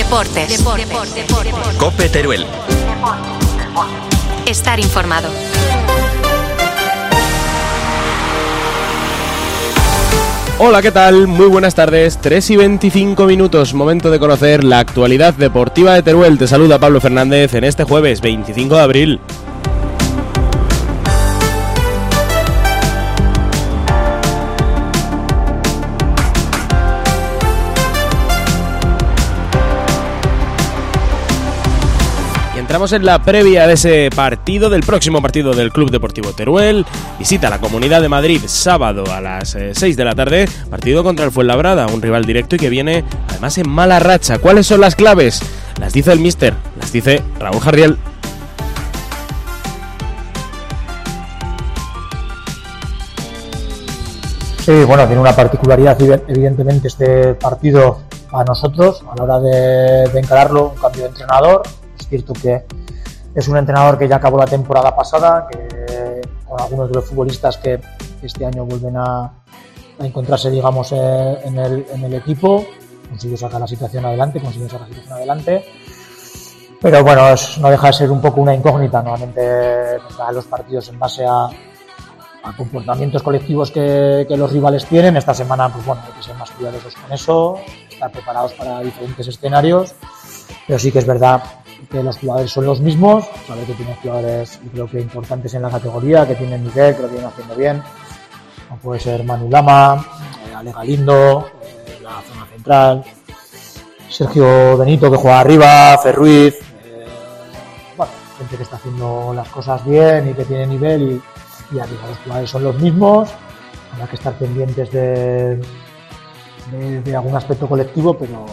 Deportes. COPE Teruel. Estar informado. Hola, ¿qué tal? Muy buenas tardes, 3:25, momento de conocer la actualidad deportiva de Teruel. Te saluda Pablo Fernández en este jueves 25 de abril. Entramos en la previa de ese partido, del próximo partido del Club Deportivo Teruel. Visita la Comunidad de Madrid sábado a las 6 de la tarde. Partido contra el Fuenlabrada, un rival directo y que viene además en mala racha. ¿Cuáles son las claves? Las dice el míster, las dice Raúl Jardiel. Sí, bueno, tiene una particularidad evidentemente este partido a nosotros a la hora de encararlo, un cambio de entrenador. Es cierto que es un entrenador que ya acabó la temporada pasada, que con algunos de los futbolistas que este año vuelven a encontrarse, digamos, en el equipo, consiguió sacar la situación adelante, pero bueno, no deja de ser un poco una incógnita. Normalmente los partidos en base a comportamientos colectivos que los rivales tienen. Esta semana, pues bueno, hay que ser más cuidadosos con eso, estar preparados para diferentes escenarios, pero sí que es verdad que los jugadores son los mismos, saber que tienen jugadores, yo creo que importantes en la categoría, que tienen nivel, que lo vienen haciendo bien, como puede ser Manu Lama, Ale Galindo, la zona central, Sergio Benito, que juega arriba, Ferruiz, bueno, gente que está haciendo las cosas bien y que tiene nivel, y ya digo, los jugadores son los mismos. Habrá que estar pendientes de algún aspecto colectivo,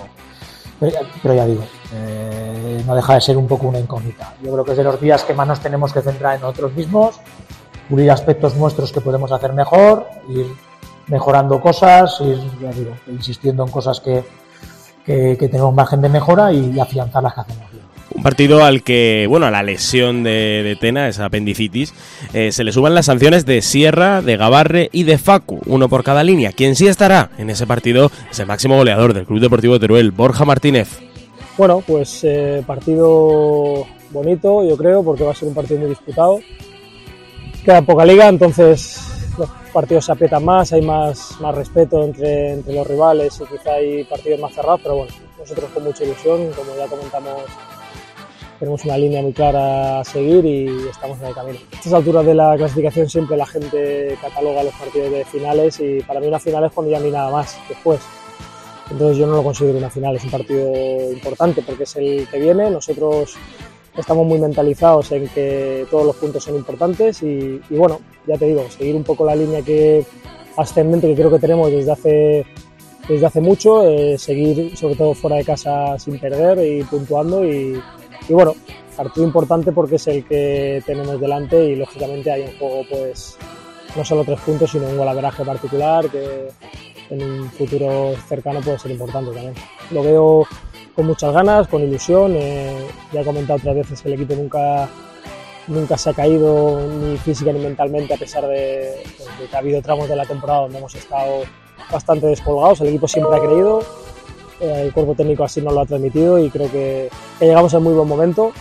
pero ya digo, no deja de ser un poco una incógnita. Yo creo que es de los días que más nos tenemos que centrar en nosotros mismos, pulir aspectos nuestros que podemos hacer mejor, ir mejorando cosas, ir, ya digo, insistiendo en cosas que tenemos margen de mejora y afianzar las que hacemos bien. Un partido al que, bueno, a la lesión de Tena, esa apendicitis, se le suman las sanciones de Sierra, de Gabarre y de Facu, uno por cada línea. Quien sí estará en ese partido es el máximo goleador del Club Deportivo Teruel, Borja Martínez. Bueno, pues partido bonito, yo creo, porque va a ser un partido muy disputado. Queda poca liga, entonces los partidos se aprietan más, hay más respeto entre los rivales y quizá hay partidos más cerrados, pero bueno, nosotros con mucha ilusión, como ya comentamos, tenemos una línea muy clara a seguir y estamos en el camino. A estas alturas de la clasificación siempre la gente cataloga los partidos de finales, y para mí una final es cuando ya no hay nada más después. Entonces yo no lo considero una final, es un partido importante porque es el que viene. Nosotros estamos muy mentalizados en que todos los puntos son importantes y bueno, ya te digo, seguir un poco la línea ascendente que creo que tenemos desde hace mucho, seguir sobre todo fuera de casa sin perder y puntuando y bueno, partido importante porque es el que tenemos delante y lógicamente hay en juego pues no solo 3 puntos sino un golaveraje particular que en un futuro cercano puede ser importante también. Lo veo con muchas ganas, con ilusión, ya he comentado otras veces que el equipo nunca se ha caído ni física ni mentalmente, a pesar de que ha habido tramos de la temporada donde hemos estado bastante descolgados. El equipo siempre ha creído, el cuerpo técnico así nos lo ha transmitido y creo que llegamos en muy buen momento,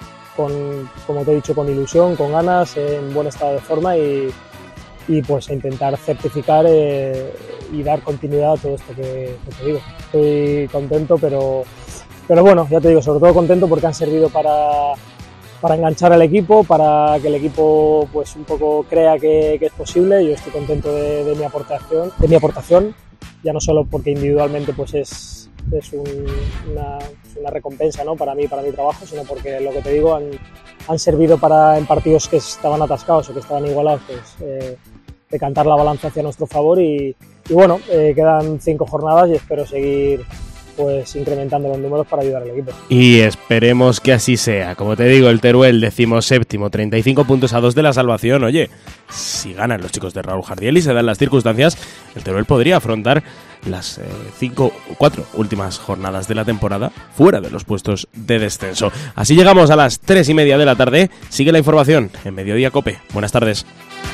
como te he dicho, con ilusión, con ganas, en buen estado de forma y pues a intentar certificar y dar continuidad a todo esto que te digo. Estoy contento, pero bueno, ya te digo, sobre todo contento porque han servido para enganchar al equipo, para que el equipo pues un poco crea que es posible. Yo estoy contento de mi aportación, ya no solo porque individualmente pues es una recompensa, ¿no?, para mí, para mi trabajo, sino porque lo que te digo han servido para, en partidos que estaban atascados o que estaban igualados, pues decantar la balanza hacia nuestro favor y bueno, quedan 5 jornadas y espero seguir pues incrementando los números para ayudar al equipo. Y esperemos que así sea. Como te digo, el Teruel 17º, 35 puntos a 2 de la salvación. Oye, si ganan los chicos de Raúl Jardiel y se dan las circunstancias, el Teruel podría afrontar las 4 últimas jornadas de la temporada fuera de los puestos de descenso. Así llegamos a las 3:30 de la tarde. Sigue la información en Mediodía Cope. Buenas tardes.